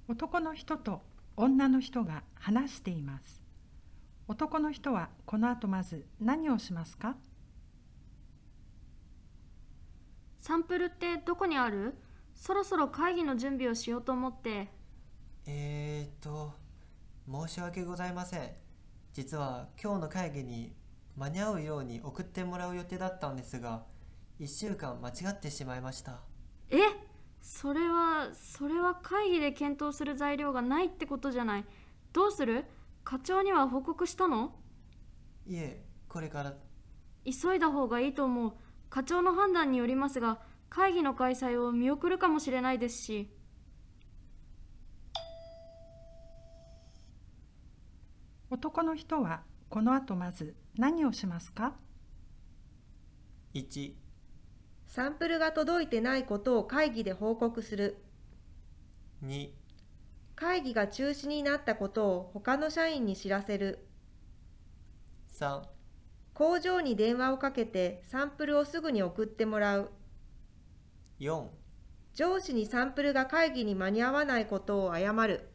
男の人と女の人が話しています。男の人はこの後まず何をしますか？ サンプルってどこにある？そろそろ会議の準備をしようと思って。 申し訳ございません。実は今日の会議に間に合うように送ってもらう予定だったんですが、1週間間違ってしまいました。 え、それは会議で検討する材料がないってことじゃない。どうする？課長には報告したの？ いえ、これから。 急いだ方がいいと思う。課長の判断によりますが、会議の開催を見送るかもしれないですし。 男の人はこの後まず何をしますか？ 1、 サンプルが届いてないことを会議で報告する。 2、 会議が中止になったことを他の社員に知らせる。 3、 工場に電話をかけてサンプルをすぐに送ってもらう。 4。 上司にサンプルが会議に間に合わないことを謝る。